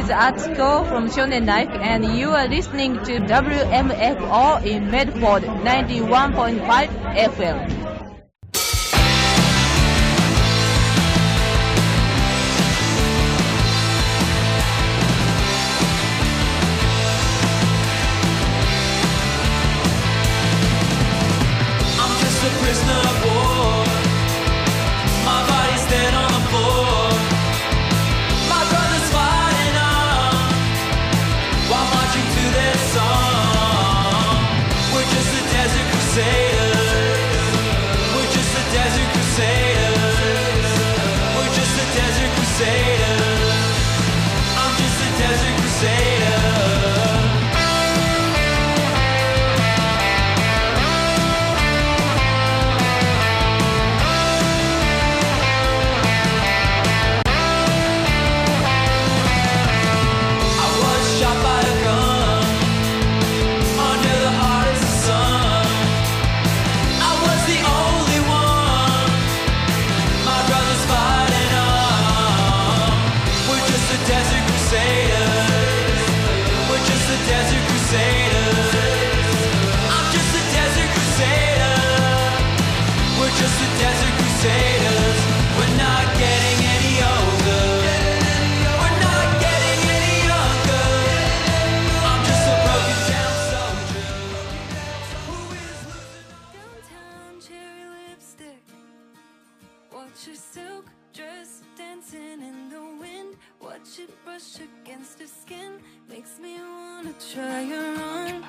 is Atsuko from Shonen Life, and you are listening to WMFO in Medford 91.5 FM. Watch your silk dress dancing in the wind. Watch it brush against her skin. Makes me wanna try her on.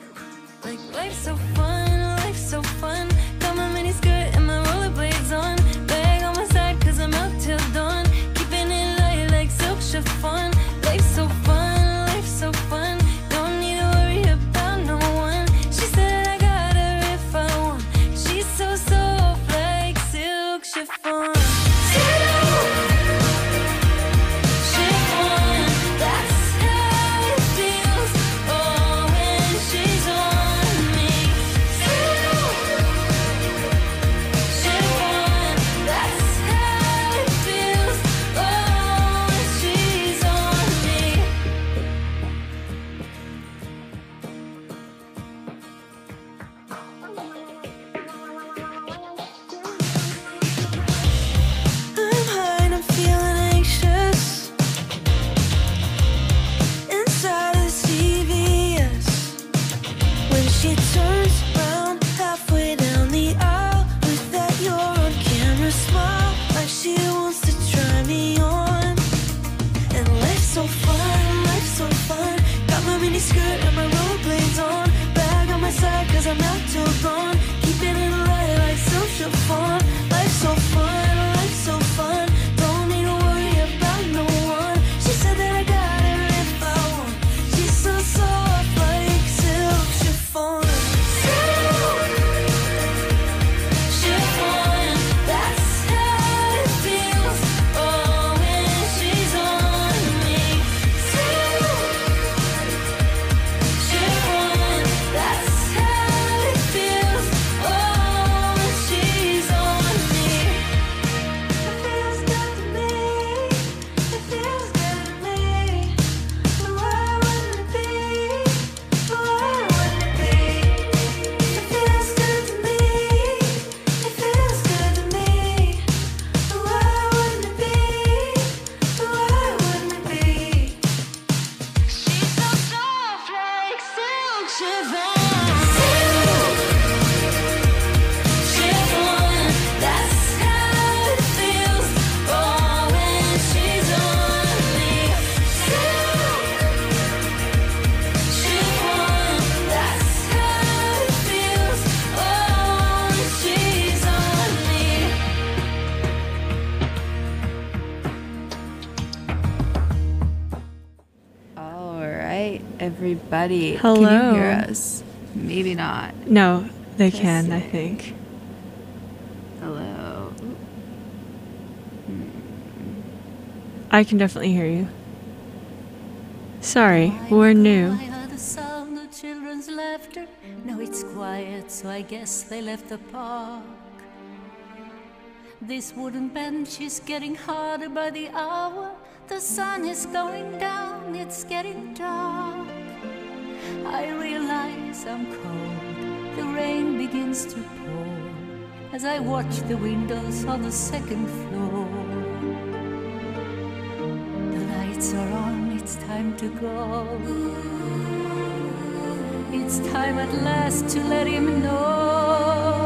Like life's so fun, life's so fun. Got my mini skirt and my rollerblades on. Bag on my side cause I'm out till dawn. Keeping it light like silk chiffon. Life's so fun, life's so fun. Don't need to worry about no one. She said I got her if I want. She's so soft like silk chiffon. Everybody, hello. Can you hear us? Maybe not. No, they can, I think. Hello. I can definitely hear you. Sorry, we're new. I heard the sound of children's laughter. Now it's quiet, so I guess they left the park. This wooden bench is getting harder by the hour. the sun is going down, it's getting dark. I realize I'm cold, the rain begins to pour as I watch the windows on the second floor. The lights are on, it's time to go. It's time at last to let him know.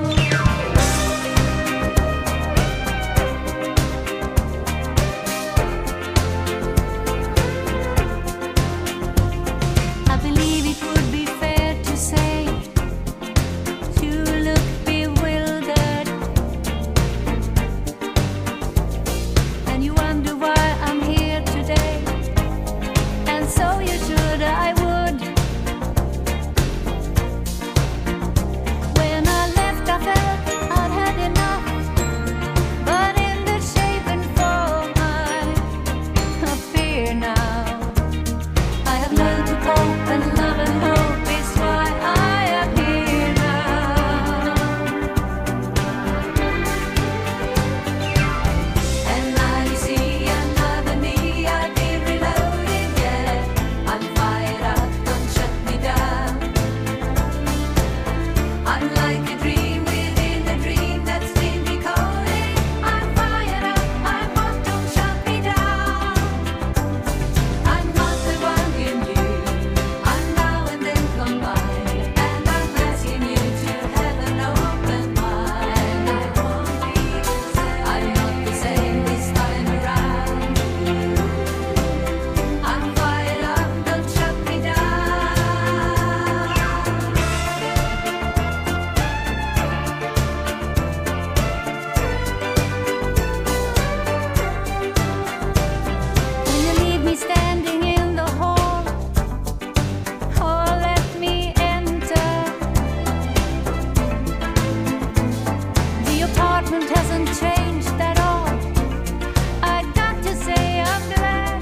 I believe it would be fair to say you look bewildered, and you wonder why I'm here today. And so you should, I would. When I left, I felt I'd had enough, but in the shape and form I appear now. I have learned to cope, and love and hope is why I am here now. And now you see another me, I've been reloaded, yeah. I'm fired up, don't shut me down. I'm like a dream within a dream that's been decoded. I'm fired up, I'm hot, don't shut me down. I'm not the one you knew, I'm now and then combined, and I'm asking you to have an open mind. I won't be the same, I'm not the same this time around. I'm fired up, don't shut me down. Will you leave me standing in the hall, or let me enter? The apartment hasn't changed at all. I got to say I'm glad.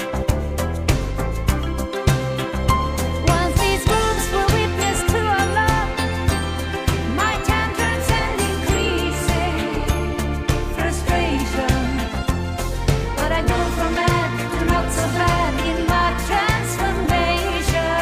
Once these rooms were witness to our love, my tantrums and increasing frustration. But I go from bad to not so bad in my transformation.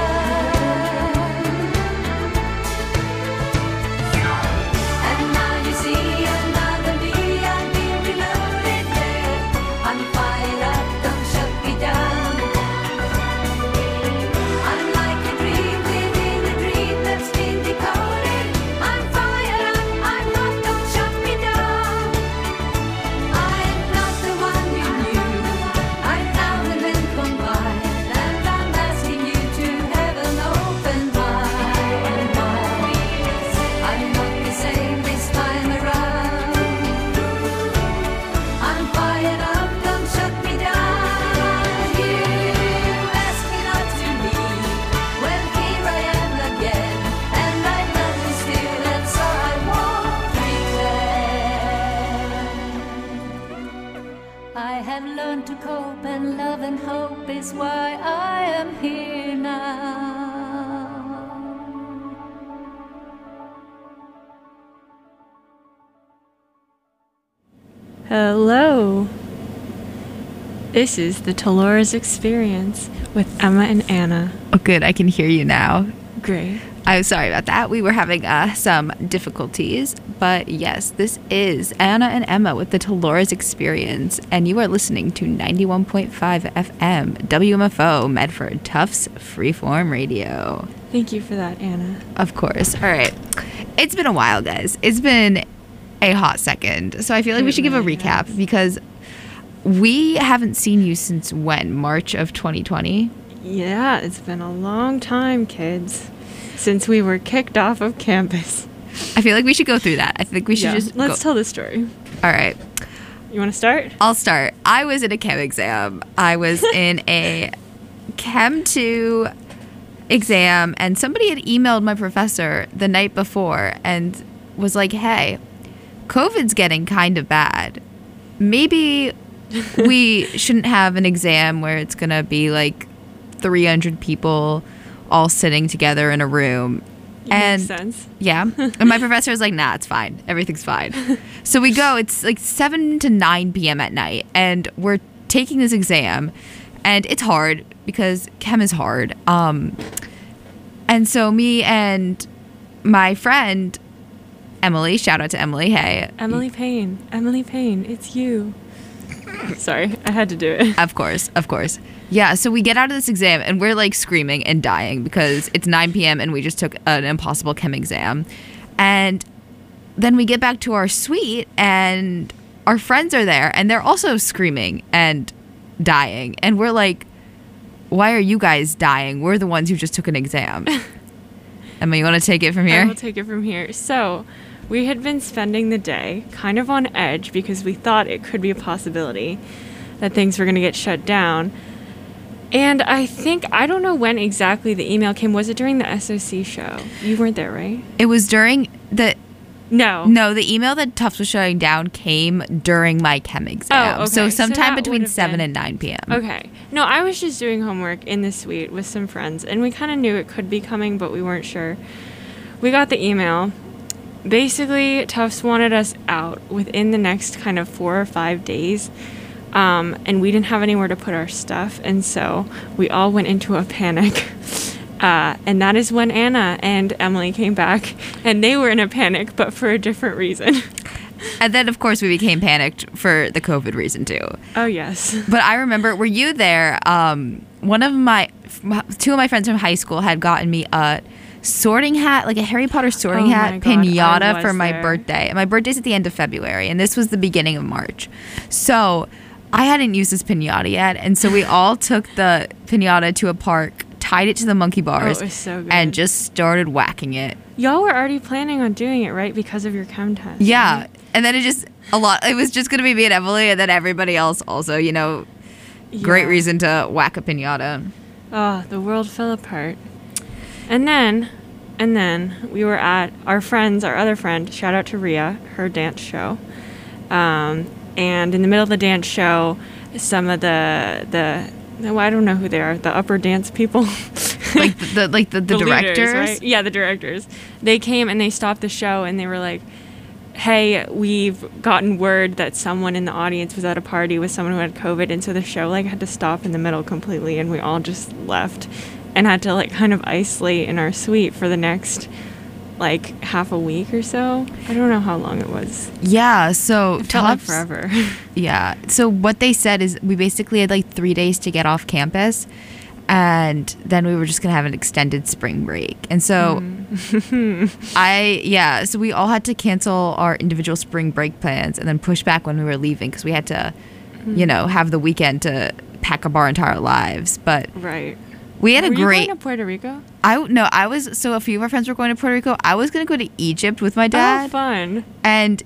And now you see another me, I've been reloaded, yeah. I'm fired up, don't shut me down. I'm like a dream within a dream that's been decoded. I'm fired up, I'm hot, don't shut me down. I'm not the one you knew, I'm now and then combined, and I'm asking you to have an open mind. I'm not the same this time around. I'm fired up, don't shut me down. You ask me not to leave, well here I am again, and I love you still, and so I won't pretend. I have learned to cope, and love and hope is why I am here now. Hello. This is the Tolora's Experience with Emma and Anna. Oh, good. I can hear you now. Great. I'm sorry about that. We were having some difficulties. But yes, this is Anna and Emma with the Tolora's Experience. And you are listening to 91.5 FM, WMFO, Medford, Tufts Freeform Radio. Thank you for that, Anna. Of course. All right. It's been a while, guys. It's been a hot second. So I feel like we should give a recap because we haven't seen you since when? March of 2020? Yeah, it's been a long time, kids, since we were kicked off of campus. I feel like we should go through that. I think we should let's tell the story. All right. You want to start? I'll start. I was in a chem exam. I was in a Chem 2 exam, and somebody had emailed my professor the night before and was like, hey, COVID's getting kind of bad. Maybe we shouldn't have an exam where it's going to be like 300 people all sitting together in a room. Makes sense. Yeah. And my professor was like, nah, it's fine. Everything's fine. So we go. It's like 7 to 9 p.m. at night, and we're taking this exam, and it's hard because chem is hard. And so me and my friend Emily, shout out to Emily, hey. Emily Payne, it's you. Sorry, I had to do it. Of course. Yeah, so we get out of this exam and we're like screaming and dying because it's 9 p.m. and we just took an impossible chem exam. And then we get back to our suite and our friends are there and they're also screaming and dying. And we're like, why are you guys dying? We're the ones who just took an exam. Emma, you want to take it from here? I will take it from here. So, we had been spending the day kind of on edge because we thought it could be a possibility that things were going to get shut down. And I don't know when exactly the email came. Was it during the SOC show? You weren't there, right? It was during the... No, the email that Tufts was shutting down came during my chem exam. Oh, okay. So sometime that between would've 7 been- and 9 p.m. Okay. No, I was just doing homework in the suite with some friends, and we kind of knew it could be coming, but we weren't sure. We got the email. Basically, Tufts wanted us out within the next kind of 4 or 5 days, and we didn't have anywhere to put our stuff, and so we all went into a panic. And that is when Anna and Emily came back, and they were in a panic, but for a different reason. And then, of course, we became panicked for the COVID reason, too. Oh, yes. But I remember, were you there? Two of my friends from high school had gotten me a sorting hat, like a Harry Potter sorting Oh my hat God, I pinata was for my there. birthday. And my birthday's at the end of February, and this was the beginning of March. So I hadn't used this pinata yet, and so we all took the pinata to a park, tied it to the monkey bars, Oh, it was so good. and just started whacking it. Y'all were already planning on doing it, right? Because of your chem test. Yeah. right? And then it was just going to be me and Emily, and then everybody else also, great Yeah. reason to whack a pinata. Oh, the world fell apart. And then we were at our other friend, shout out to Rhea, her dance show. And in the middle of the dance show, some of I don't know who they are, the upper dance people. Like the The directors. leaders, right? Yeah, the directors. They came and they stopped the show and they were like, hey, we've gotten word that someone in the audience was at a party with someone who had COVID, and so the show had to stop in the middle completely, and we all just left and had to kind of isolate in our suite for the next half a week or so. I don't know how long it was. Yeah, so It felt like Tufts- forever. Yeah. So what they said is we basically had 3 days to get off campus, and then we were just gonna have an extended spring break. And so so we all had to cancel our individual spring break plans and then push back when we were leaving because we had to, have the weekend to pack up our entire lives. But Right. we had Were a great. you going to Puerto Rico? So a few of our friends were going to Puerto Rico. I was gonna go to Egypt with my dad. Oh, fun. And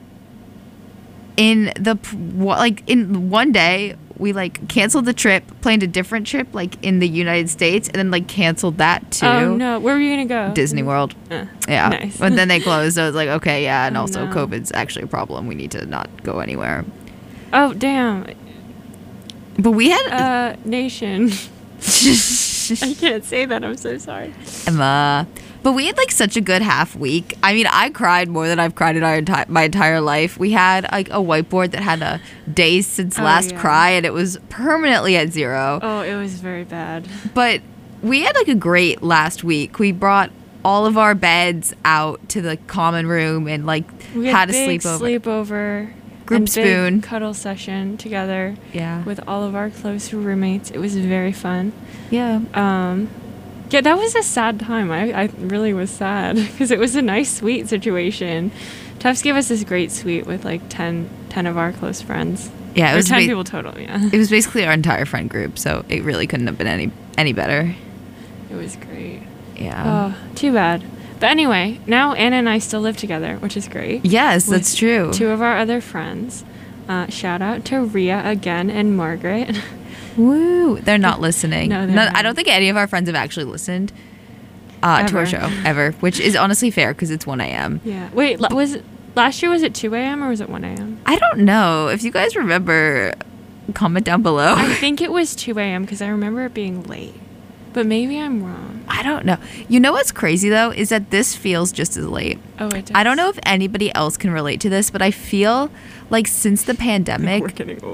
in in one day we canceled the trip, planned a different trip in the United States, and then canceled that too. Oh, no. Where were you going to go? Disney World. Uh, Yeah. Nice. But then they closed. So I was like, okay, yeah, and Oh, also no. COVID's actually a problem. We need to not go anywhere. Oh, damn. But we had Nation. I can't say that. I'm so sorry. Emma. But we had such a good half week. I mean, I cried more than I've cried in my entire life. We had a whiteboard that had a days since Oh, last yeah. cry, and it was permanently at 0. Oh, it was very bad. But we had a great last week. We brought all of our beds out to the common room and We had a big sleepover. Group Group spoon. cuddle session together Yeah. with all of our close roommates. It was very fun. Yeah. Yeah, that was a sad time. I really was sad because it was a nice suite situation. Tufts gave us this great suite with 10 of our close friends. Yeah, it Or was 10 people total, yeah. It was basically our entire friend group, so it really couldn't have been any better. It was great. Yeah. Oh, too bad. But anyway, now Anna and I still live together, which is great. Yes, with that's true. 2 of our other friends. Shout out to Rhea again and Margaret. Woo! They're not listening. No, they're not. I don't think any of our friends have actually listened to our Ever. show ever, which is honestly fair because it's 1 a.m. Yeah. Wait, last year was it 2 a.m. or was it 1 a.m.? I don't know. If you guys remember, comment down below. I think it was 2 a.m. because I remember it being late. But maybe I'm wrong. I don't know. You know what's crazy though is that this feels just as late. Oh, it does. I don't know if anybody else can relate to this, but I feel like since the pandemic, We're getting old.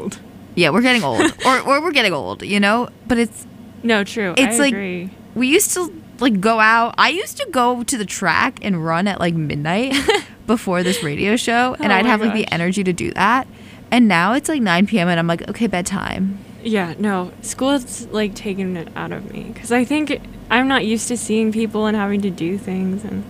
Yeah, we're getting old, or we're getting old, you know. But it's No, true. It's I like- agree. we used to like go out. I used to go to the track and run at like midnight before this radio show, and Oh I'd my have like the gosh. energy to do that. And now it's like 9 p.m. and I'm like, okay, bedtime. Yeah, no, school's like taking it out of me because I think I'm not used to seeing people and having to do things. And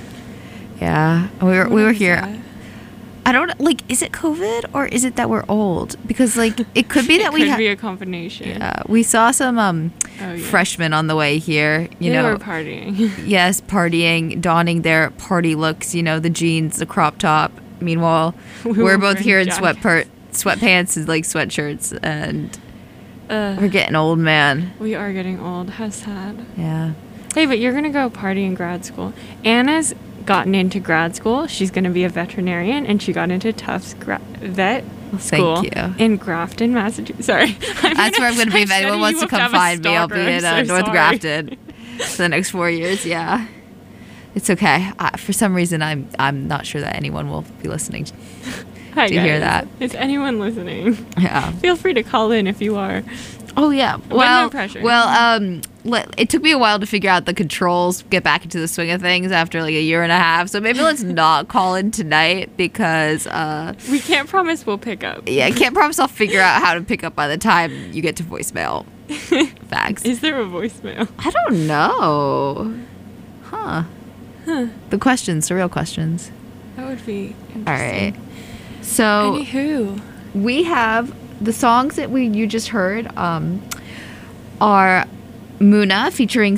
Yeah, we were What is here. that? I don't like. Is it COVID or is it that we're old? Because like it could be that it we could be a combination. we saw some Oh, yeah. freshmen on the way here. You They know, were partying. yes, partying, donning their party looks. You know, the jeans, the crop top. Meanwhile, We we're were both wearing here in jackets. sweatpants and like sweatshirts, and Uh, we're getting old, man. we are getting old. How sad. Yeah. Hey, but you're gonna go party in grad school. Anna's gotten into grad school. She's gonna be a veterinarian, and she got into Tufts vet school Thank you. in Grafton, Massachusetts. Sorry, That's where I'm going to be. If I'm anyone setting wants you to up come have a find me, I'll be stalker. in I'm so North sorry. Grafton for the next 4 years. Yeah, it's okay. For some reason, I'm not sure that anyone will be listening. Hi, Do you hear guys. that? Is anyone listening? Yeah. Feel free to call in if you are. Oh yeah. no Well, pressure. it took me a while to figure out the controls, get back into the swing of things after like a year and a half. So maybe let's not call in tonight because We can't promise we'll pick up. yeah, I can't promise I'll figure out how to pick up by the time you get to voicemail. Facts. Is there a voicemail? I don't know. Huh. The questions, the real questions. That would be interesting. All right. So Anywho. we have the songs that you just heard are Muna featuring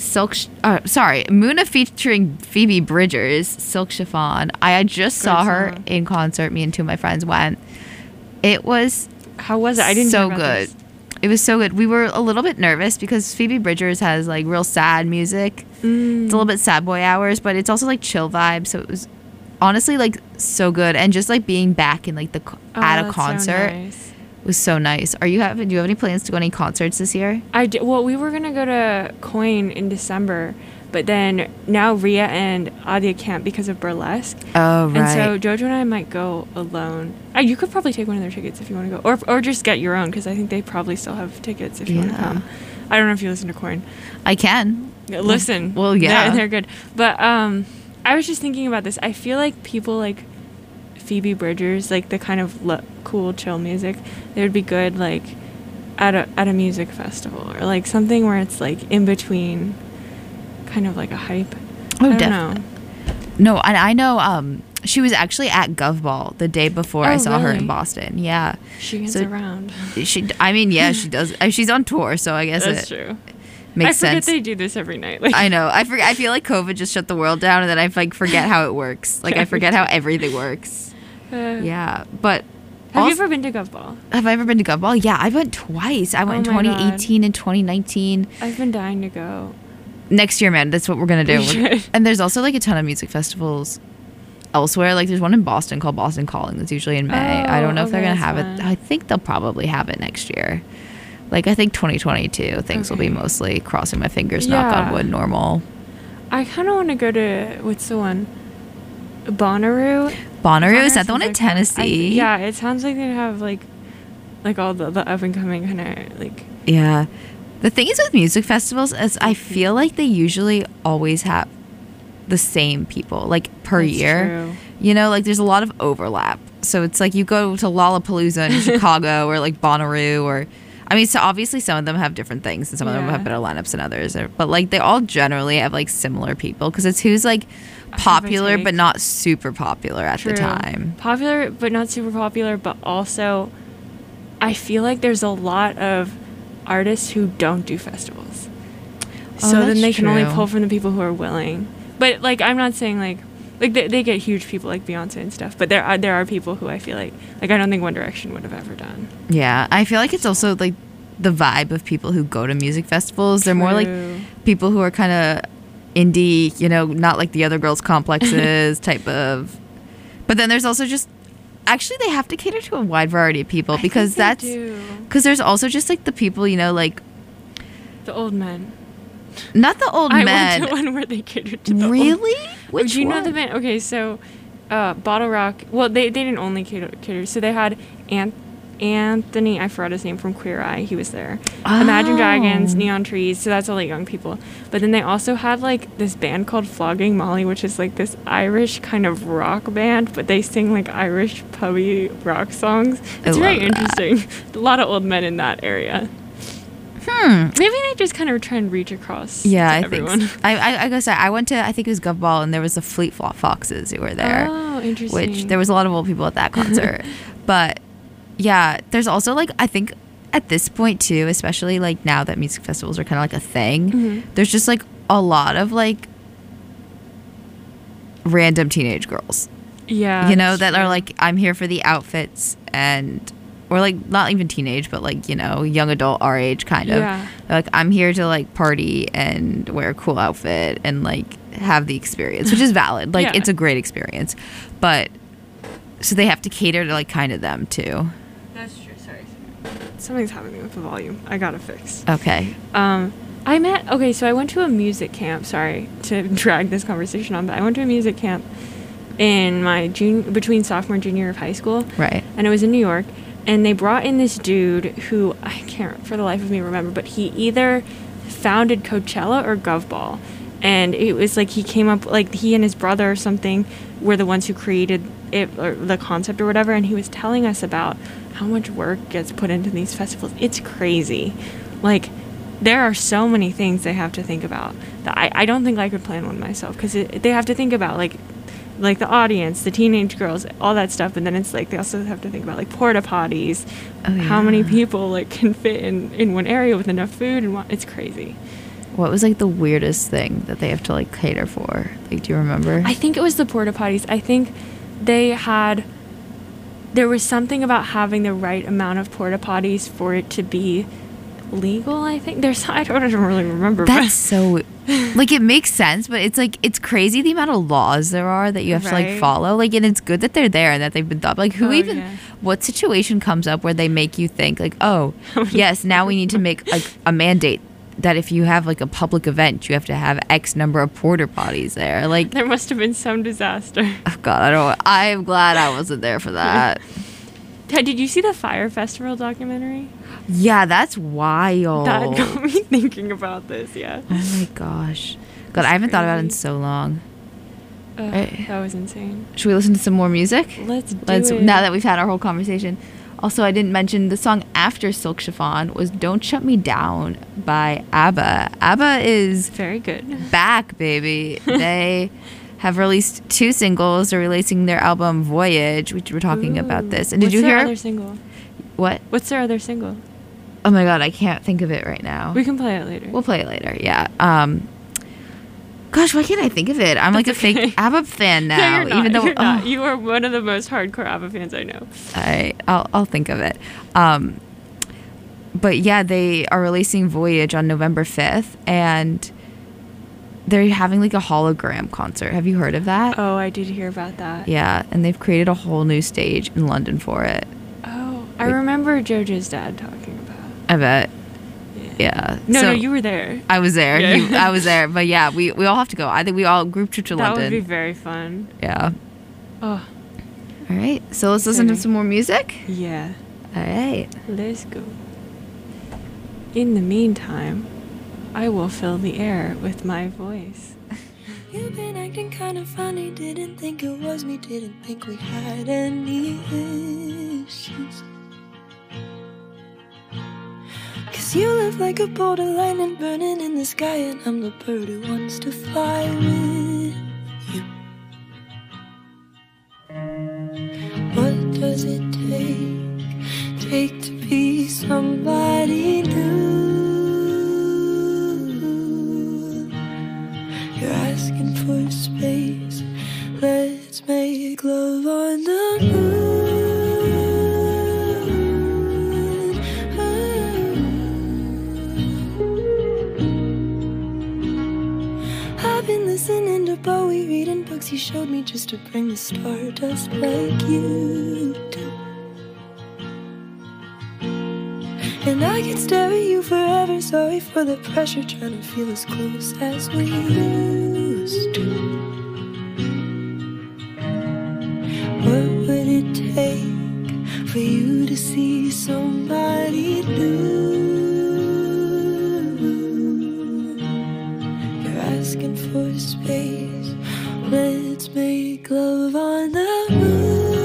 Muna featuring Phoebe Bridgers, Silk Chiffon. I just saw her song. in concert. Me and two of my friends went. It was How was it? I didn't so hear about good. this. It was so good. We were a little bit nervous because Phoebe Bridgers has like real sad music. It's a little bit sad boy hours, but it's also like chill vibes. So it was honestly like so good, and just like being back in like the Oh, at a that's so concert nice. was so nice. Do you have any plans to go any concerts this year? Well, we were gonna go to Coin in December, but then now Rhea and Adia can't because of burlesque. Oh And so Jojo and I might go alone. You could probably take one of their tickets if you want to go, or just get your own because I think they probably still have tickets if you want to Yeah. come. I don't know if you listen to Coin. I can. Listen. well, yeah. they're good. But I was just thinking about this. I feel like people like Phoebe Bridgers, like the kind of cool, chill music, they would be good like at a music festival or like something where it's like in between, kind of like a hype. Oh, I don't definitely. know. No, and I know she was actually at GovBall the day before I Oh, saw her in really? Boston. Yeah. She gets So- around. I mean, yeah, she does. She's on tour, so I guess That's it true. makes I forget sense. they do this every night. Like, I know. I feel like COVID just shut the world down, and then I like forget how it works. Like I forget how everything works. Yeah, but Have you also- ever been to GovBall? have I ever been to GovBall? Yeah, I went twice. I went in Oh my God. 2018 and 2019. I've been dying to go. Next year, man, that's what we're gonna do. We should. And there's also like a ton of music festivals elsewhere. Like there's one in Boston called Boston Calling that's usually in May. I don't know if they're okay, gonna have that's it. fun. I think they'll probably have it next year. Like I think 2022 things will be Okay. mostly crossing my fingers, knock on Yeah. wood, normal. I kind of want to go to what's the one? Bonnaroo. Bonnaroo, is Bonnaroo that the one in sounds like fun. Tennessee? Yeah, it sounds like they have like all the up and coming kind of like. Yeah. The thing is with music festivals is I feel like they usually always have the same people like per That's year. true. You know, like there's a lot of overlap. So it's like you go to Lollapalooza in Chicago or like Bonnaroo or I mean, so obviously some of them have different things and some of them Yeah. have better lineups than others. But like they all generally have like similar people because it's who's like popular take. but not super popular at the True. time. Popular, but not super popular. But also, I feel like there's a lot of artists who don't do festivals. Oh, So then that's they can only true. pull from the people who are willing. But like, I'm not saying like they get huge people like Beyonce and stuff. But there are people who I feel like I don't think One Direction would have ever done. Yeah, I feel like it's also like the vibe of people who go to music festivals. They're more like True. people who are kind of indie, you know, not like the other girls' complexes type of. But then there's also just actually they have to cater to a wide variety of people because that's because there's also just like the people, you know, like the old men. not the old I men. went to one where they catered to the old. Really? Which Do you know one? the band? Okay, so Bottle Rock. Well, they didn't only cater. So they had Anthony, I forgot his name, from Queer Eye. He was there. Imagine Dragons, Neon Trees. So that's all like young people. But then they also had like this band called Flogging Molly, which is like this Irish kind of rock band, but they sing like Irish pubby rock songs. It's very interesting. A lot of old men in that area. Maybe they just kind of try and reach across. Yeah, to I everyone. think so. I guess I went to, I think it was Gov Ball, and there was the Fleet Foxes who were there. Oh, interesting. Which there was a lot of old people at that concert. But yeah, there's also like, I think at this point too, especially like now that music festivals are kind of like a thing, there's just like a lot of like random teenage girls. Yeah. You know, that's that true. are like, I'm here for the outfits, and or like not even teenage, but like, you know, young adult, our age kind of. Yeah. They're like, I'm here to like party and wear a cool outfit and like have the experience, which is valid. Like, Yeah. it's a great experience. But so they have to cater to like kind of them too. That's true. Sorry. Something's happening with the volume. I gotta fix. Okay. So I went to a music camp. Sorry to drag this conversation on, but I went to a music camp in my between sophomore and junior year of high school. Right. And it was in New York. And they brought in this dude who I can't for the life of me remember, but he either founded Coachella or Gov Ball. And it was like he came up, like he and his brother or something were the ones who created it, or the concept or whatever. And he was telling us about how much work gets put into these festivals. It's crazy. Like, there are so many things they have to think about that I don't think I could plan one myself, because they have to think about like the audience, the teenage girls, all that stuff. And then it's like they also have to think about like porta potties, how many people like can fit in one area with enough food, and it's crazy. What was like the weirdest thing that they have to like cater for? Like, do you remember? I think it was the porta potties. I think there was something about having the right amount of porta potties for it to be legal. I think I don't really remember. That's so like, it makes sense, but it's like, it's crazy the amount of laws there are that you have to like Right. follow. Like, and it's good that they're there and that they've been thought. Like, who Oh, even, yeah. what situation comes up where they make you think like, oh, yes, now we need to make like a mandate that if you have like a public event, you have to have X number of porta potties there. Like, There must have been some disaster. oh God, I'm glad I wasn't there for that. Did you see the Fire Festival documentary? Yeah, that's wild. That got me thinking about this. Yeah. Oh my gosh. God, That's I haven't thought about it in crazy. so long. Right. That was insane. Should we listen to some more music? Let's do it. Now that we've had our whole conversation. Also, I didn't mention the song after Silk Chiffon was Don't Shut Me Down by ABBA. ABBA is Very good. back, baby. They have released 2 singles. They're releasing their album Voyage, which we're talking about this. And did you What's their hear other single? what? What's their other single? Oh my God, I can't think of it right now. We can play it later. We'll play it later. Yeah. Gosh, why can't I think of it? I'm like a That's okay. fake ABBA fan now. No, you're not. Even though You're not. oh, You are one of the most hardcore ABBA fans I know. I'll think of it. But yeah, they are releasing Voyage on November 5th, and they're having like a hologram concert. Have you heard of that? Oh, I did hear about that. Yeah, and they've created a whole new stage in London for it. Oh, I remember Jojo's dad talking about. I bet. Yeah. No, So- you were there. I was there. Yeah. I was there. But yeah, we all have to go. I think we all group trip to That London. would be very fun. Yeah. Oh, All right. So let's listen to Exciting. some more music. yeah. All right. Let's go. In the meantime, I will fill the air with my voice. You've been acting kind of funny, didn't think it was me, didn't think we had any issues. 'Cause you live like a bolt of lightning burning in the sky, and I'm the bird who wants to fly with you. What does it take to be somebody new? You're asking for space. Let's make love on the moon. I've been listening to Bowie, reading books he showed me just to bring the stardust like you do. And I could stare at you forever, sorry for the pressure, trying to feel as close as we used to. What would it take for you to see Let's make love on the moon.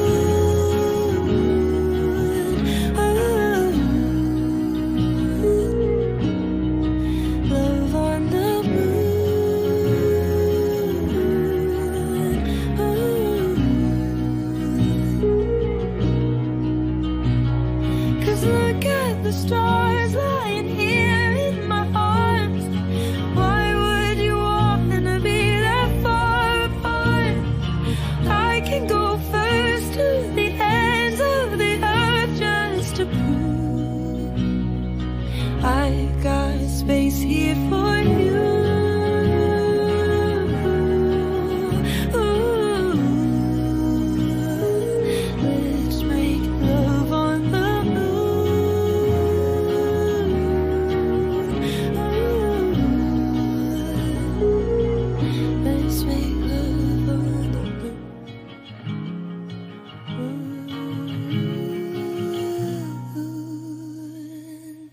Love on the moon. 'Cause look at the stars lying here in my arms. Why would you wanna be that far apart? I can go first to the ends of the earth just to prove I got space here for you. Let's make love on the moon. Let's make love on the moon.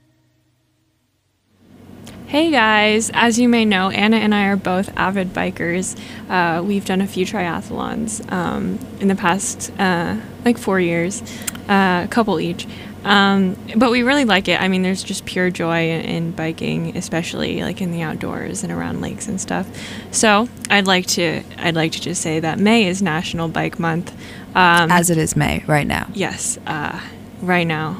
Hey guys, as you may know, Anna and I are both avid bikers. We've done a few triathlons in the past like 4 years, a couple each. But we really like it. I mean, there's just pure joy in biking, especially like in the outdoors and around lakes and stuff. So I'd like to just say that May is National Bike Month. As it is May right now. Yes, right now.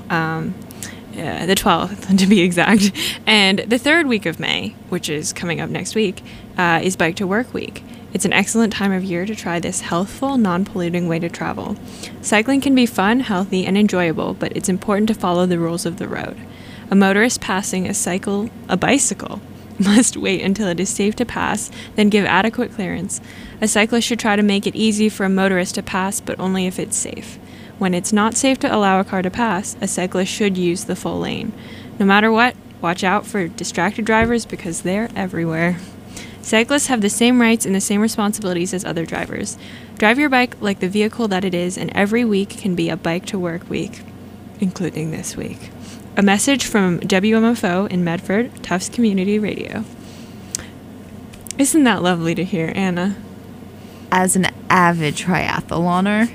The 12th to be exact. And the third week of May, which is coming up next week, is Bike to Work Week. It's an excellent time of year to try this healthful, non-polluting way to travel. Cycling can be fun, healthy, and enjoyable, but it's important to follow the rules of the road. A motorist passing a bicycle must wait until it is safe to pass, then give adequate clearance. A cyclist should try to make it easy for a motorist to pass, but only if it's safe. When it's not safe to allow a car to pass, a cyclist should use the full lane. No matter what, watch out for distracted drivers because they're everywhere. Cyclists have the same rights and the same responsibilities as other drivers. Drive your bike like the vehicle that it is, and every week can be a Bike to Work week, including this week. A message from WMFO in Medford, Tufts Community Radio. Isn't that lovely to hear, Anna? As an avid triathloner,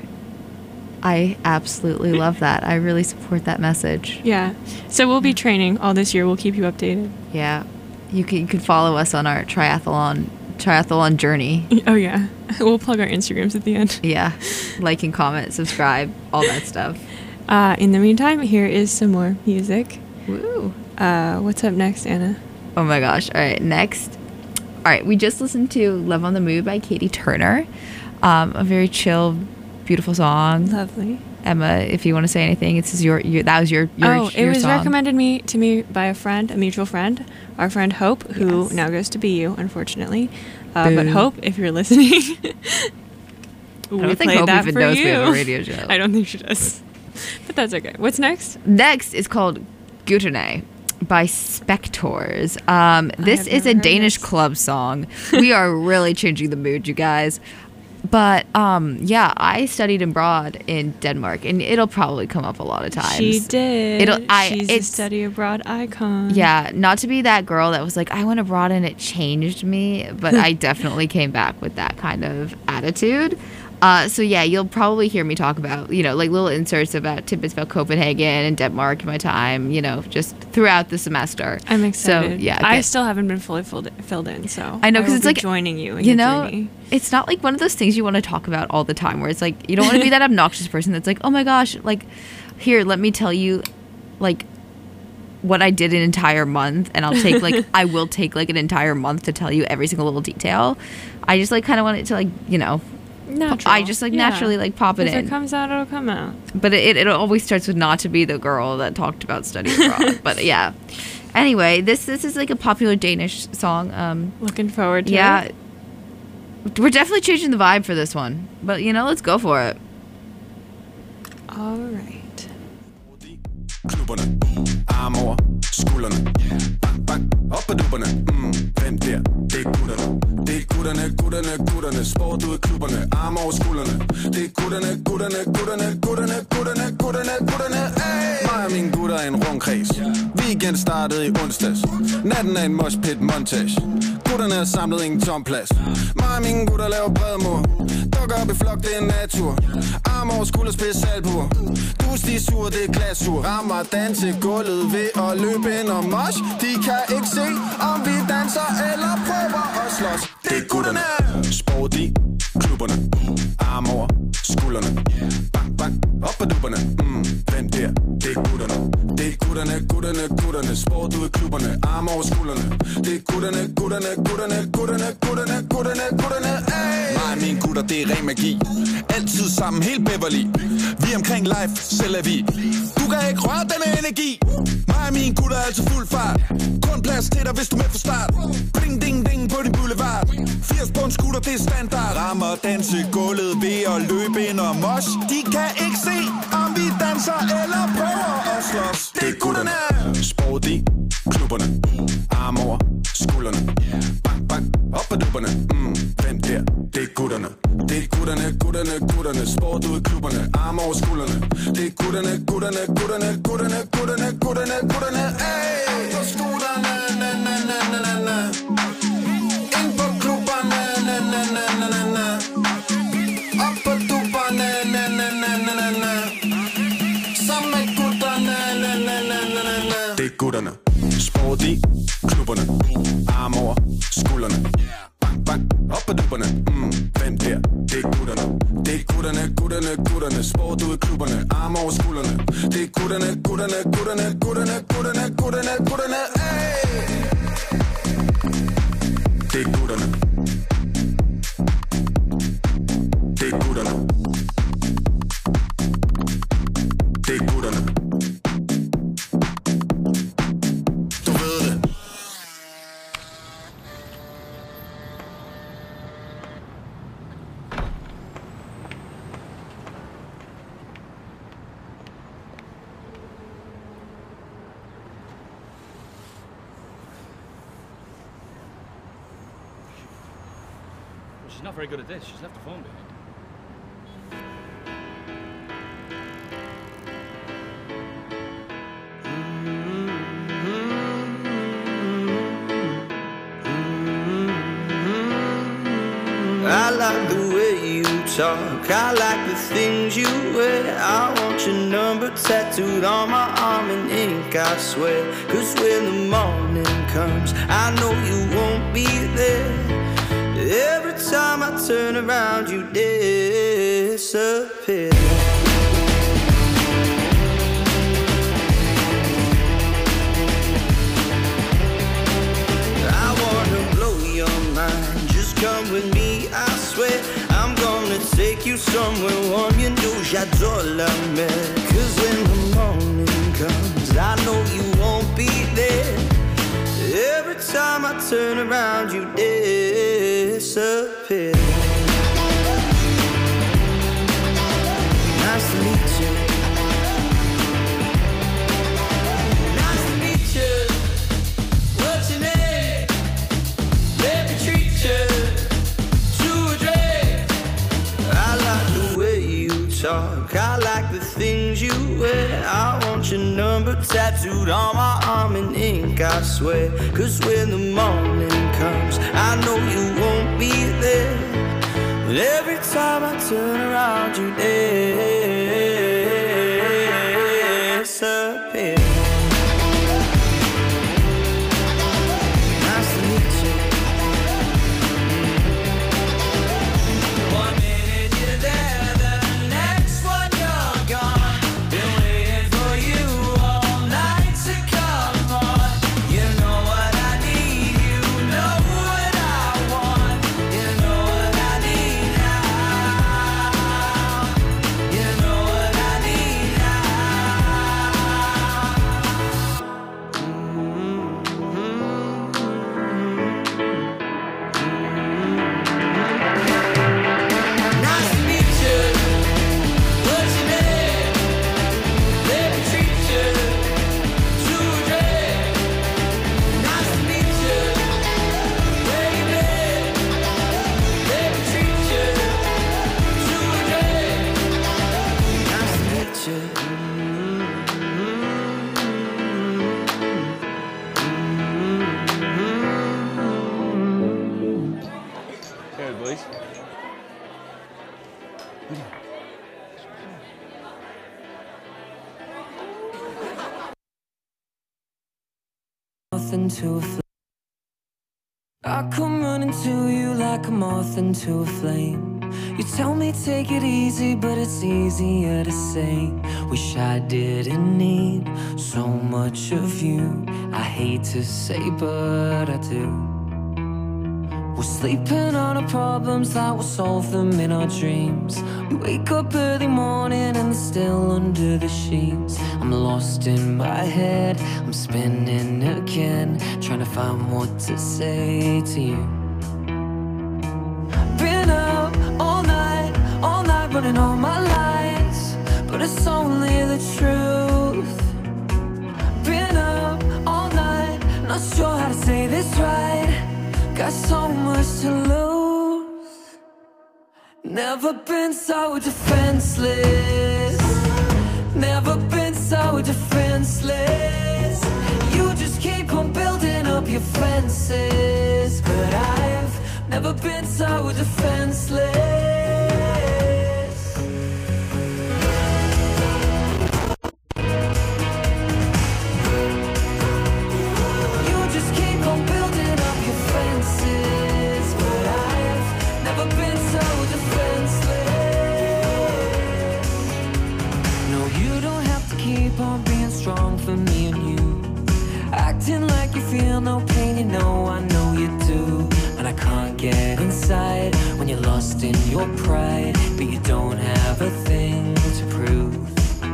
I absolutely love that. I really support that message. Yeah. So we'll be training all this year. We'll keep you updated. Yeah. You can follow us on our triathlon journey. Oh, yeah. We'll plug our Instagrams at the end. Yeah. Like and comment, subscribe, all that stuff. In the meantime, here is some more music. Woo. What's up next, Anna? Oh my gosh. All right. Next. All right. We just listened to Love on the Mood by Katie Turner. A very chill, beautiful song. Lovely. Emma, if you want to say anything, that was your it was song. recommended to me by a friend, a mutual friend, our friend Hope, who now goes to BU, unfortunately. But Hope, if you're listening, I don't think Hope even knows we have a radio show. I don't think she does. But that's okay. What's next? Next is called Guterne by Spectors. This is a Danish club song. We are really changing the mood, you guys. But yeah, I studied abroad in Denmark, and it'll probably come up a lot of times. She did. She's a it's study abroad icon. Yeah, not to be that girl that was like, I went abroad and it changed me, but I definitely came back with that kind of attitude. So yeah, you'll probably hear me talk about, like little inserts about tidbits about Copenhagen and Denmark in my time, just throughout the semester. I'm excited. So yeah, I still haven't been fully filled in, so I know, because it's like joining you in your journey. It's not like one of those things you want to talk about all the time, where it's like you don't want to be that obnoxious person that's like, oh my gosh, like here, let me tell you, like what I did an entire month, and I will take like an entire month to tell you every single little detail. I just like kind of want it to like Natural. I just naturally like pop it in. If it comes out, it'll come out. But it always starts with not to be the girl that talked about studying abroad. But yeah. Anyway, this is like a popular Danish song. Looking forward to it. Yeah. We're definitely changing the vibe for this one. But let's go for it. All right. Klubberne, arm over skuldrene, bang bang, op på dupperne, hvem der, det er gutterne. Det er gutterne, sport ud i klubberne, arm over skuldrene. Det er gutterne, hey! Mig og mine gutter er en rundkreds. Weekend startede i onsdags. Natten er en moshpit montage. Gutterne er samlet ingen tom plads. Mig og mine gutter laver bredmur. Dukker op i flok, det er natur. Arm over skulder, spids albur. Du er sur, det er glasur. Rammer danse gulvet ved at løbe ind og mosh. De kan ikke se, om vi danser eller prøver at slås. Det er gutterne. Sport i klubberne. Arm over skuldrene. Bang, bang, op på dupperne. Hvem der? Det er gutterne. Det er gutterne, gutterne, gutterne. Sport ud i klubberne. Arm over skuldrene. Det er gutterne, gutterne, gutterne, gutterne, gutterne, gutterne, gutterne. Mig og mine gutter, det er ren magi. Altid sammen, helt Beverly. Vi er omkring life, selv er vi. Du kan ikke røre denne energi. Mig og mine gutter er altid fuld fart. Kun plads til dig, hvis du er med fra start. Bling, ding, ding på din boulevard. 80 på en scooter, det er standard. Rammer danse gulvet ved at løbe ind og mosh. De kan ikke se, om vi danser eller prøver at slås. Det er gutterne. Sport i klubberne. Arm over skuldrene. Bang, bang, op på dupperne. Hvem der? Det er gutterne. Det er gutterne, gutterne, gutterne. Sport ud i klubberne. Arm over skuldrene. Det er gutterne, gutterne, gutterne, gutterne, gutterne, gutterne, gutterne. Ey, på skuldrene, na, na, na, na, na, na. Ind på klubberne, na, na, na, na, na, na. Op på dupperne, na, na, na, na, na, na. Sammen med gutterne, na, na, na, na, na, na. Det er gutterne. Sport i klubberne. Arm over skuldrene. Bang, bang, op på dupperne. Hvem der? Det er gutterne. Det er gutterne, gutterne, gutterne. Sport ud i klubberne. Arm over skuldrene. Det er gutterne, gutterne, gutterne, gutterne, gutterne, gutterne, gutterne. Ey! Det er gutterne. Det er gutterne. Det er gutterne. Du ved det. She's not very good at this. She's left the phone behind. I like the way you talk, I like the things you wear. I want your number tattooed on my arm in ink, I swear. Cause when the morning comes, I know you won't be there. Every time I turn around, you disappear. I wanna blow your mind, just come with me, I swear. I'm gonna take you somewhere warm, you know j'adore la mer. Cause when the morning comes, I know you won't be there. Every time I turn around, you disappear. Nice to meet you. Nice to meet you. What's your name? Let me treat you to a drink. I like the way you talk, I like the things you wear. I want your number tattooed on my arm in ink, I swear. Cause when the morning comes, I know you won't be there. But every time I turn around, you disappear. Nice to meet you. One minute you're there, the next one you're gone. Been waiting for you all night to come on. You know what I need, you know what I want. You know what I need now. You please. Moth into a flame. I come running to you like a moth into a flame. You tell me take it easy, but it's easier to say. Wish I didn't need so much of you. I hate to say, but I do. We're sleeping on our problems like we'll solve them in our dreams. We wake up early morning and they're still under the sheets. I'm lost in my head, I'm spinning again, trying to find what to say to you. Been up all night, running all my lies, but it's only the truth. Been up all night, not sure how to say this right. Got so much to lose. Never been so defenseless. Never been so defenseless. You just keep on building up your fences, but I've never been so defenseless. On being strong for me and you, acting like you feel no pain, you know I know you do. And I can't get inside when you're lost in your pride, but you don't have a thing to prove.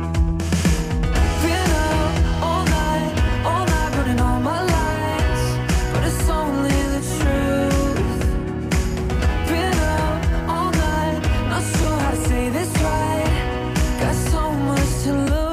Been up all night, running all my lies, but it's only the truth. Been up all night, not sure how to say this right. Got so much to lose.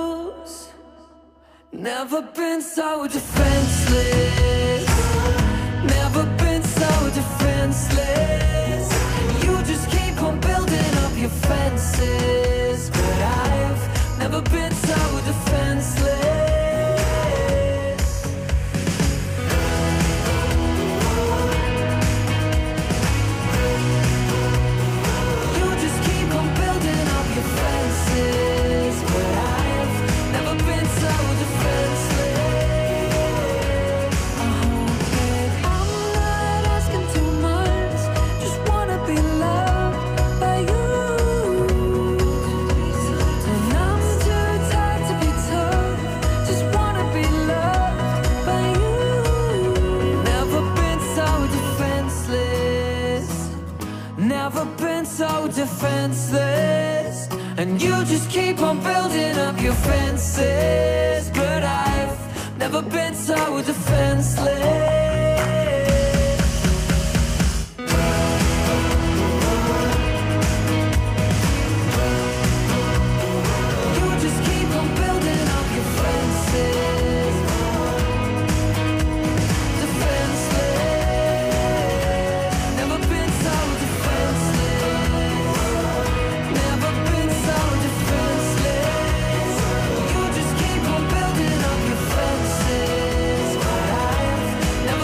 Never been so defenseless. Never been so defenseless. You just keep on building up your fences, but I've never been so defenseless. You just keep on building up your fences, but I've never been so defenseless. Never been so defenseless, and you just keep on building up your fences, but I've never been so defenseless. Never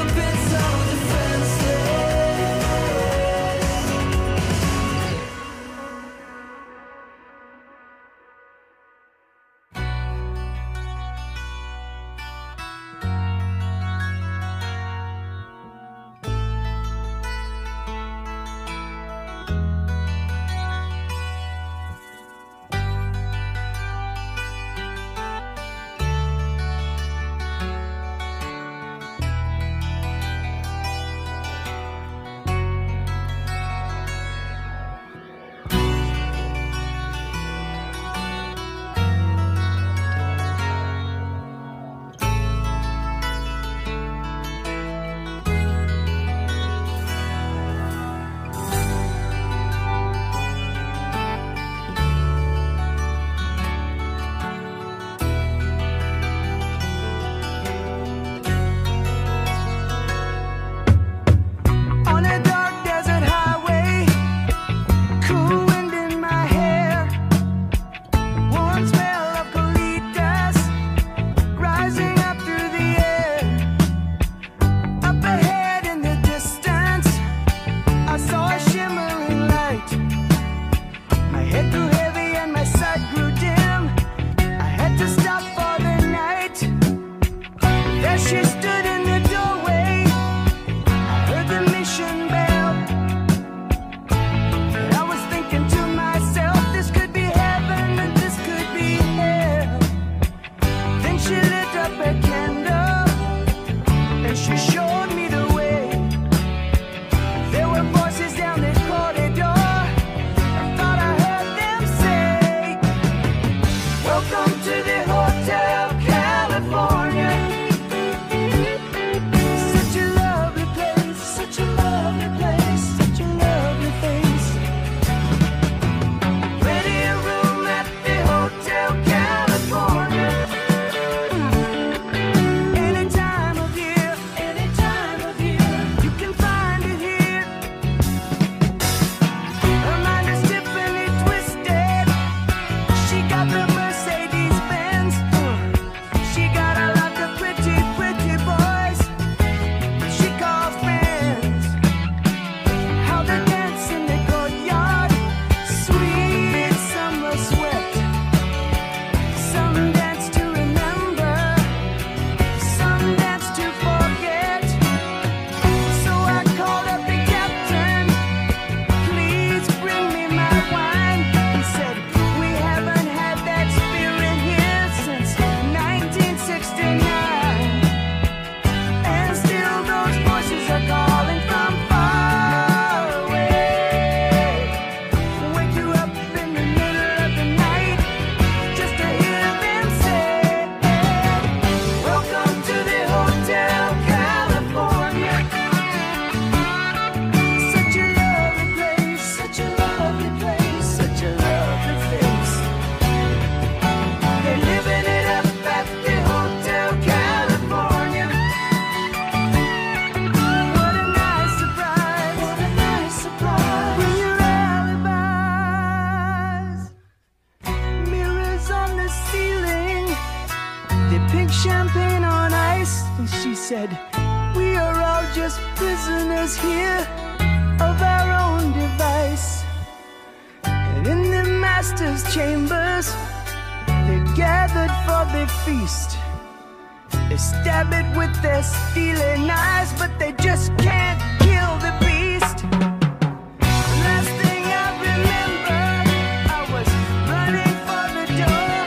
said, we are all just prisoners here of our own device. And in the master's chambers, they're gathered for the feast. They stab it with their steely knives, but they just can't kill the beast. Last thing I remember, I was running for the door.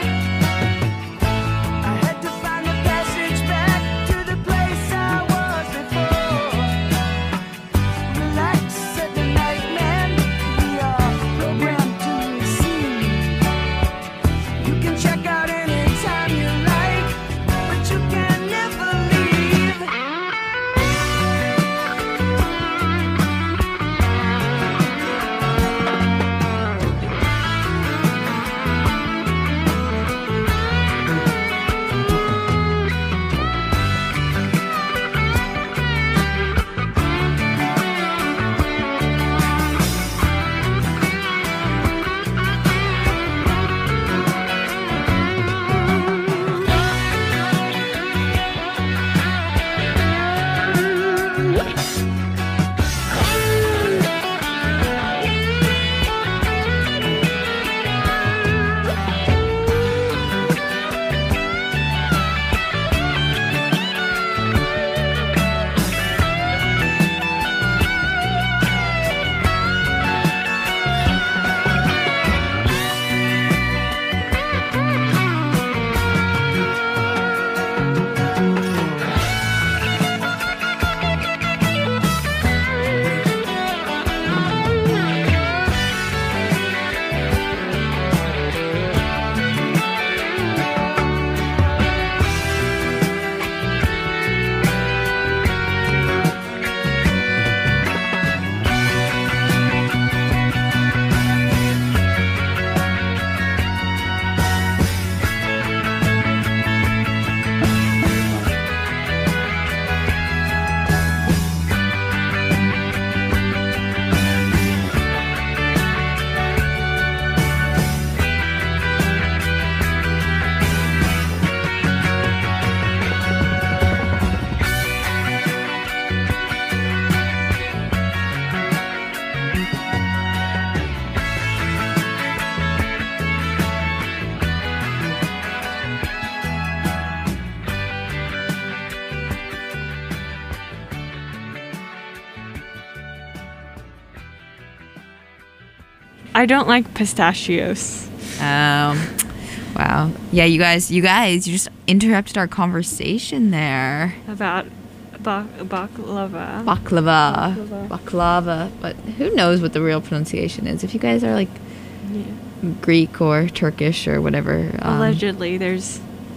I had to find the passage back to the place I was before. Relax, said the night man, we are programmed to receive. You can check out anytime you like, but you can never leave. I don't like pistachios. Wow. Yeah, you guys, you just interrupted our conversation there. About baklava. Baklava. But who knows what the real pronunciation is? If you guys are like Greek or Turkish or whatever. Allegedly, there's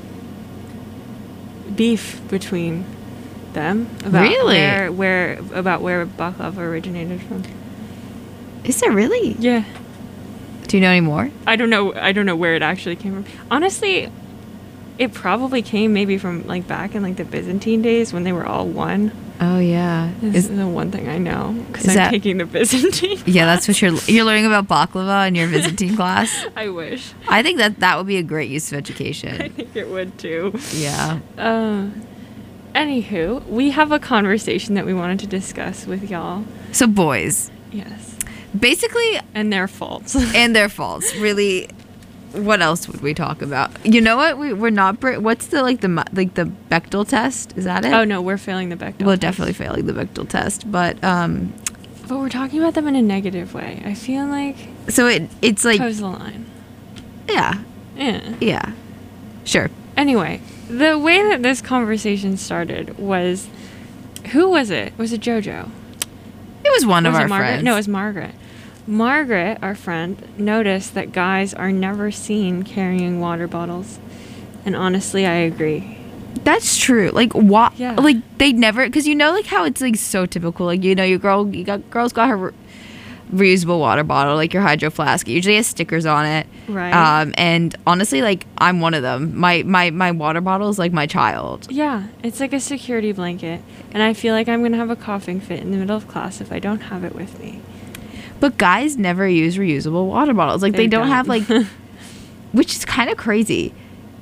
beef between them about Really? where baklava originated from. Is there really? Yeah. Do you know any more? I don't know where it actually came from. Honestly, it probably came maybe from like back in like the Byzantine days when they were all one. Oh yeah. This is the one thing I know because is I'm that- taking the Byzantine. Yeah, that's what you're learning about baklava in your Byzantine class. I wish. I think that would be a great use of I education. think it would too. Yeah. Anywho, we have a conversation that we wanted to discuss with y'all. So boys, Yes. basically, And their faults. and their faults. Really, what else would we talk about? You know what? We're not. What's the the Bechdel test? Is that it? Oh no, we're failing the Bechdel. We're test. definitely failing the Bechdel test, but But we're talking about them in a negative way. I feel like so it's like toes the line. yeah, Yeah. sure. Anyway, the way that this conversation started was, who was it? Was it JoJo? It was one of Was it our Margaret? friends. No, it was Margaret. Margaret, our friend, noticed that guys are never seen carrying water bottles. And honestly, I agree. That's true. Like what? Yeah. Like they never, because you know, like how it's like so typical. Like girls got her reusable water bottle, like your Hydro Flask. It usually has stickers on it. Right. And honestly, like I'm one of them. My water bottle is like my child. Yeah, it's like a security blanket. And I feel like I'm going to have a coughing fit in the middle of class if I don't have it with me. But guys never use reusable water bottles. Like they don't have like, which is kind of crazy.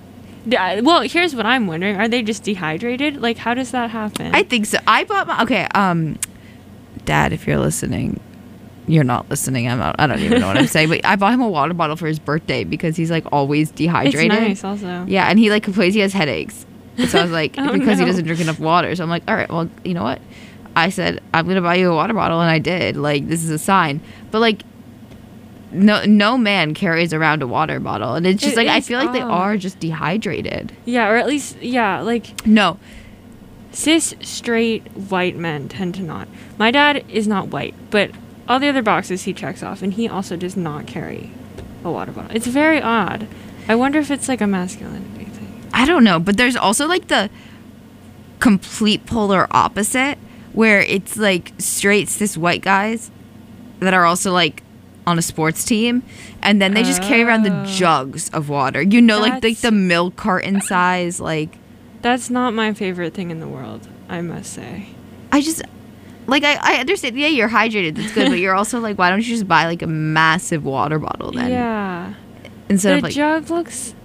Well, here's what I'm wondering: are they just dehydrated? Like, how does that happen? I think so. I bought my Dad, if you're listening, you're not listening. I don't even know what I'm saying. But I bought him a water bottle for his birthday because he's like always dehydrated. It's nice, also. Yeah, and he like complains he has headaches. And so I was like, Oh, because he no. doesn't drink enough water. So I'm like, all right, well, you know what? I said I'm gonna buy you a water bottle, and I did. Like, this is a sign. But like, no man carries around a water bottle, and it's just It like I is feel like they odd. are just dehydrated. Yeah, or at least, yeah, like No, cis straight white men tend to not. My dad is not white, but all the other boxes he checks off, and he also does not carry a water bottle. It's very odd. I wonder if it's like a masculinity thing. I don't know, but there's also like the complete polar opposite where it's like straight cis white guys that are also like on a sports team, and then they just carry around the jugs of water. You know, like That's- the milk carton size. Like, That's not my favorite thing in the world, I must say. I just like I understand. Yeah, you're hydrated. That's good, but you're also like, why don't you just buy like a massive water bottle then Yeah. instead The of like jug looks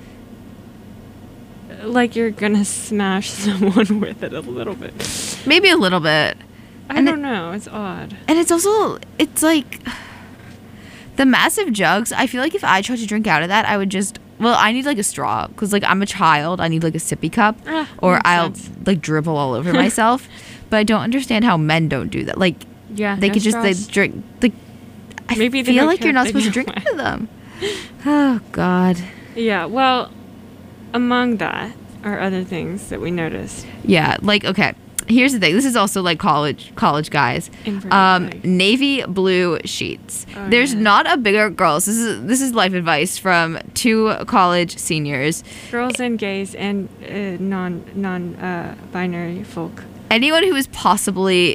like you're gonna smash someone with it a little bit. maybe a little bit. I And don't know. It's odd. And it's also, it's like the massive jugs. I feel like if I tried to drink out of that, I would just, well, I need like a straw because like I'm a child. I need like a sippy cup or makes I'll sense. like dribble all over myself. But I don't understand how men don't do that. Like Yeah. they no could just straws. they drink. Like I Maybe they feel don't like care you're if not they supposed to do drink it. out of them. Oh God. Yeah. Well, among that are other things that we noticed. Yeah. Like okay. Here's the thing. This is also like college guys. Information. Navy blue sheets. Oh, There's yeah. not a bigger girls. This is life advice from 2 college seniors. Girls and gays and non-binary folk. Anyone who is possibly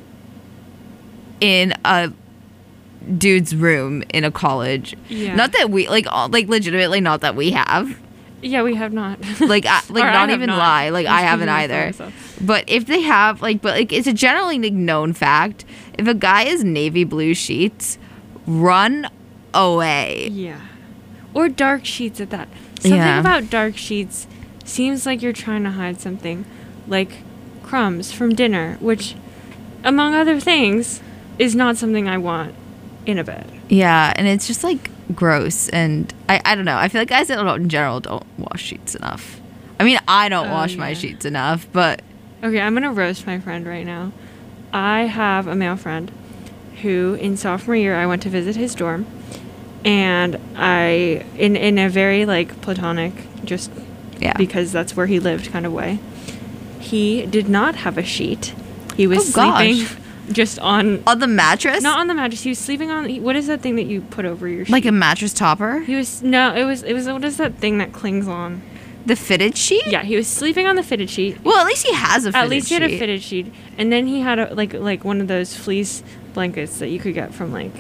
in a dude's room in a college. Yeah. Not that we like legitimately not that we have. Yeah, we have not. Like I, like Or I not have even not. lie. Like I'm I haven't speaking for either. myself. But if they have but like it's a generally like, known fact. If a guy is navy blue sheets, run away. Yeah. Or dark sheets at that. Something Yeah. about dark sheets seems like you're trying to hide something. Like crumbs from dinner, which, among other things, is not something I want in a bed. Yeah, and it's just like gross, and I don't know. I feel like guys in general don't wash sheets enough. I mean, I don't wash my yeah. sheets enough, but Okay, I'm going to roast my friend right now. I have a male friend who, in sophomore year, I went to visit his dorm. And I, in a very, like, platonic, just yeah. because that's where he lived kind of way, he did not have a sheet. He was Oh, gosh. sleeping just on, On the mattress? not on the mattress. He was sleeping on, what is that thing that you put over your sheet? Like a mattress topper? He was, no, it was, what is that thing that clings on? The fitted sheet? Yeah, he was sleeping on the fitted sheet. Well, at least he has a fitted At least he had a sheet. fitted sheet, and then he had a like one of those fleece blankets that you could get from like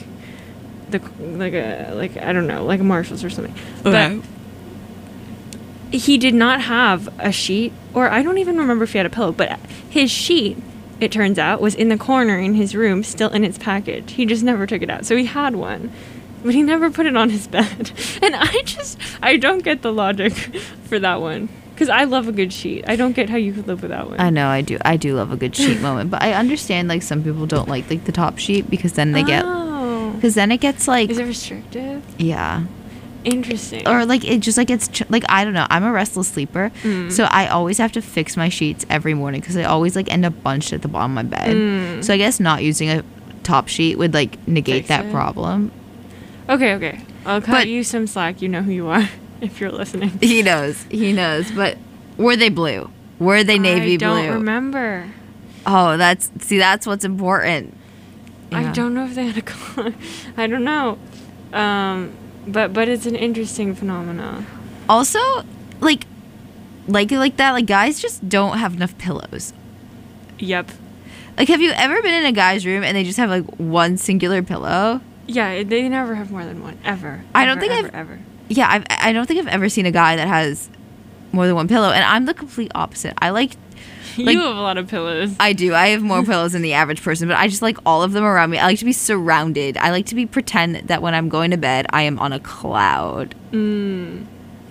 I don't know, like a Marshalls or something. Okay. But he did not have a sheet, or I don't even remember if he had a pillow. But his sheet, it turns out, was in the corner in his room, still in its package. He just never took it out, so he had one. But he never put it on his bed. And I don't get the logic for that one. Because I love a good sheet. I don't get how you could live without one. I know, I do love a good sheet moment, but I understand like some people don't like the top sheet because then they get Oh. because then it gets like Is it restrictive? yeah. Interesting. Or like it just like it's like I don't know. I'm a restless sleeper, so I always have to fix my sheets every morning because they always like end up bunched at the bottom of my bed. So I guess not using a top sheet would like negate Fix that it. problem. Okay. I'll cut But- you some slack. You know who you are if you're listening. He knows. But were they blue? Were they navy I don't blue? remember. Oh, that's what's important. I Yeah. don't know if they had a color. I don't know. But it's an interesting phenomenon. Also, like that, like guys just don't have enough pillows. Yep. Like, have you ever been in a guy's room and they just have like one singular pillow? Yeah, they never have more than one ever. I don't Ever, think ever, ever. Yeah, I don't think I've ever seen a guy that has more than one pillow, and I'm the complete opposite. I like Like- You have a lot of pillows. I do. I have more pillows than the average person, but I just like all of them around me. I like to be surrounded. I like to pretend that when I'm going to bed, I am on a cloud.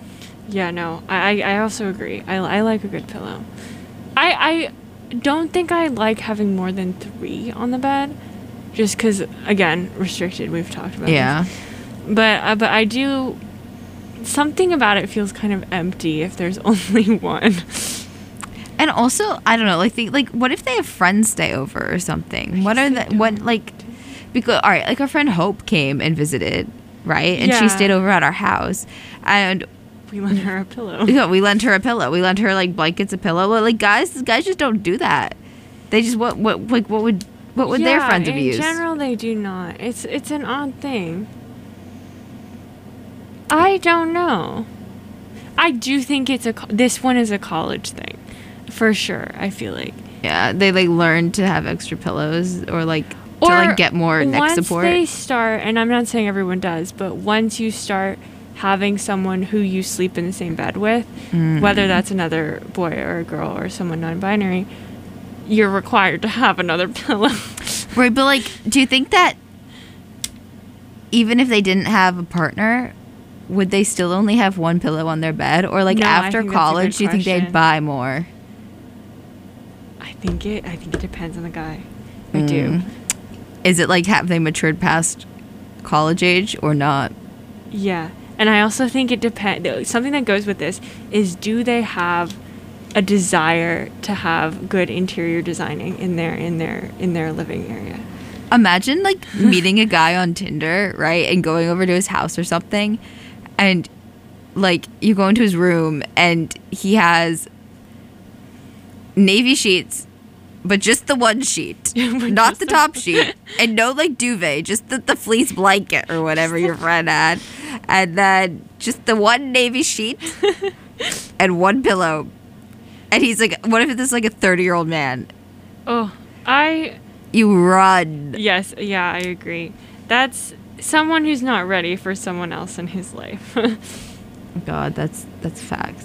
Yeah, no, I also agree. I like a good pillow. I don't think I like having more than 3 on the bed, just because, again, restricted. We've talked about Yeah. this. But I do. Something about it feels kind of empty if there's only one. And also, I don't know, like what if they have friends stay over or something? What are the because all right, like our friend Hope came and visited, right? And she Yeah. stayed over at our house, and We lent her a pillow. yeah, we lent her a pillow. We lent her like blankets, a pillow. Well, like guys just don't do that. They just what would their friends have used? In general, they do not. It's an odd thing. I don't know. I do think this one is a college thing, for sure. I feel like. Yeah, they like learn to have extra pillows or like to like get more neck support. Once they start, and I'm not saying everyone does, but once you start having someone who you sleep in the same bed with, whether that's another boy or a girl or someone non-binary, you're required to have another pillow. Right, but like, do you think that even if they didn't have a partner, would they still only have one pillow on their bed? Or like No, I after think that's a college, good do you think they'd question. buy more? I think it depends on the guy. I do. Is it like have they matured past college age or not? Yeah. And I also think it depends. Something that goes with this is, do they have a desire to have good interior designing in their living area? Imagine like meeting a guy on Tinder, right, and going over to his house or something, and like you go into his room and he has navy sheets, but just the one sheet, not the top sheet, and no like duvet, just the fleece blanket or whatever your friend had, and then just the one navy sheet and one pillow. And he's like, what if this is like a 30-year-old man? Oh, You run. Yes, yeah, I agree. That's someone who's not ready for someone else in his life. God, that's facts.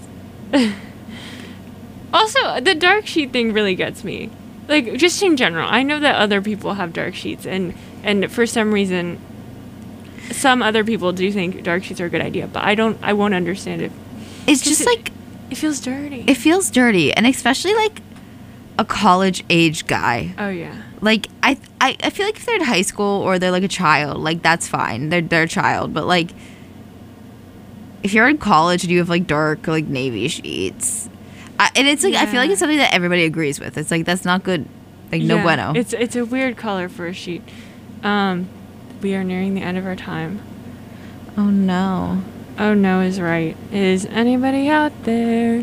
Also, the dark sheet thing really gets me. Like, just in general, I know that other people have dark sheets, and for some reason, some other people do think dark sheets are a good idea, but I won't understand it. It's just like, It feels dirty. it feels dirty, and especially like a college age guy. Oh, yeah. Like I feel like if they're in high school or they're like a child, like that's fine. They're a child, but like if you're in college and you have like dark like navy sheets, and it's like I feel like it's something that everybody agrees with. It's like that's not good. Like no bueno. It's a weird color for a sheet. We are nearing the end of our time. Oh no. Oh no is right. Is anybody out there?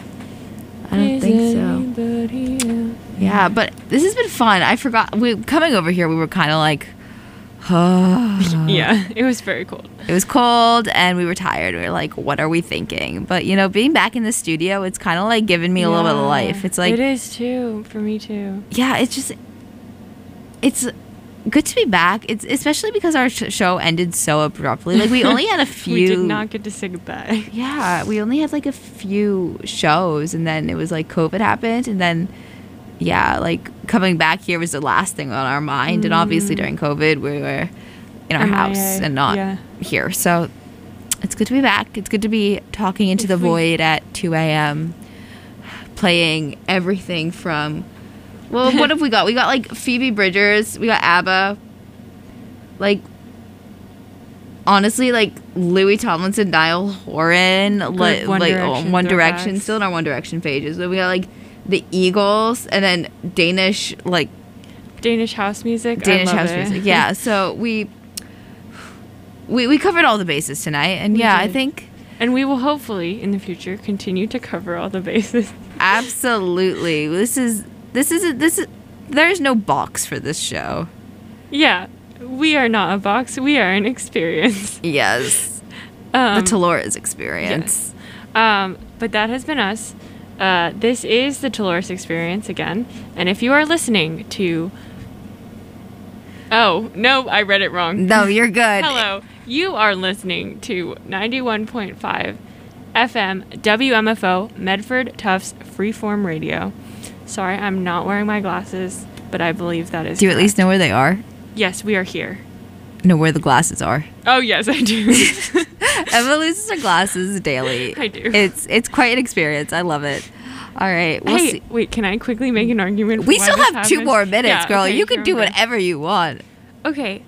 I don't think so. Yeah, but this has been fun. I forgot. Coming over here, we were kind of like, Yeah, it was very cold. It was cold and we were tired. We were like, what are we thinking? But, you know, being back in the studio, it's kind of like giving me a little bit of life. It's like, it is too, for me too. yeah, it's good to be back. It's especially because our show ended so abruptly. Like we only had a few. We did not get to say goodbye. Yeah, we only had like a few shows, and then it was like COVID happened, and then yeah, like coming back here was the last thing on our mind. And obviously during COVID, we were in our house and not here. So it's good to be back. It's good to be talking into the void at 2 a.m. playing everything from. Well, what have we got? We got like Phoebe Bridgers. We got ABBA. Like, honestly, like Louis Tomlinson, Niall Horan, like One Direction, still in our One Direction pages. But we got like the Eagles and then Danish house music. Danish house music. Yeah. So we covered all the bases tonight, and yeah, I think. And we will hopefully in the future continue to cover all the bases. Absolutely. This is there's no box for this show. Yeah, we are not a box. We are an experience. Yes. The Toloris experience. Yes. But that has been us. This is the Toloris experience again. And if you are listening to... Oh, no, I read it wrong. No, you're good. Hello. You are listening to 91.5 FM WMFO Medford Tufts Freeform Radio. Sorry, I'm not wearing my glasses, but I believe that is Do you at least know where they are? Yes, we are here. Know where the glasses are? Oh, yes, I do. Emma loses her glasses daily. I do. It's quite an experience. I love it. All right, we'll Hey, see. wait, can I quickly make an argument? We why still this have 2 happened? more minutes, Yeah, girl. okay, You can do remember. whatever you want. Okay,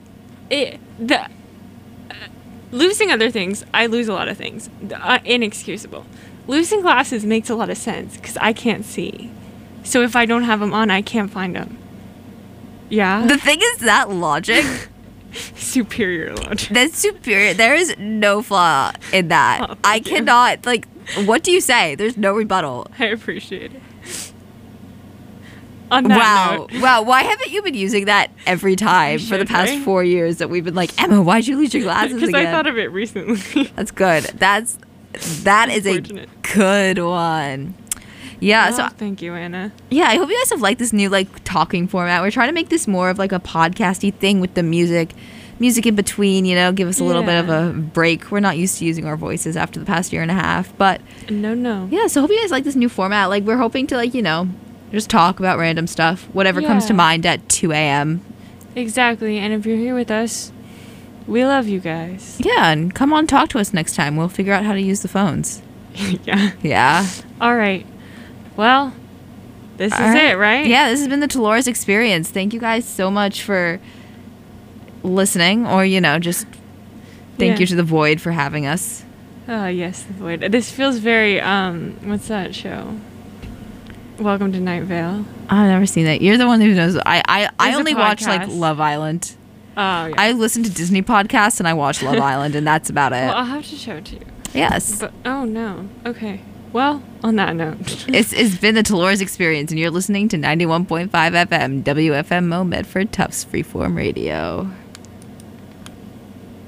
losing other things, I lose a lot of things. Inexcusable. Losing glasses makes a lot of sense because I can't see. So if I don't have them on, I can't find them. Yeah? The thing is that logic, Superior logic. that's superior. There is no flaw in that. Oh, I thank you. cannot, like, what do you say? There's no rebuttal. I appreciate it. On that Wow. note, Wow. Why haven't you been using that every time for the should, past right? 4 years that we've been like, Emma, why'd you lose your glasses because again? I thought of it recently. That's good. That is a Unfortunate. good one. Yeah. So Oh, thank you, Anna. yeah, I hope you guys have liked this new like talking format. We're trying to make this more of like a podcasty thing with the music in between. You know, give us a little bit of Yeah. a break. We're not used to using our voices after the past year and a half, but No. yeah. So hope you guys like this new format. Like we're hoping to like just talk about random stuff, whatever comes to Yeah. mind at 2 a.m. Exactly. And if you're here with us, we love you guys. Yeah, and come on, talk to us next time. We'll figure out how to use the phones. Yeah. Yeah. All right. Well, this All is right. it, right? Yeah, this has been the Dolores Experience. Thank you guys so much for listening, or just thank Yeah. you to the Void for having us. Oh, yes, the void. This feels very, what's that show? Welcome to Night Vale. I've never seen that. You're the one who knows. I There's a only watch like podcast. Love Island. Oh, yeah. I listen to Disney podcasts and I watch Love Island, and that's about it. Well, I'll have to show it to you. Yes. But, oh, no. Okay. Well, on that note. It's been the Dolores Experience, and you're listening to 91.5 FM, WFMO Medford Tufts Freeform Radio.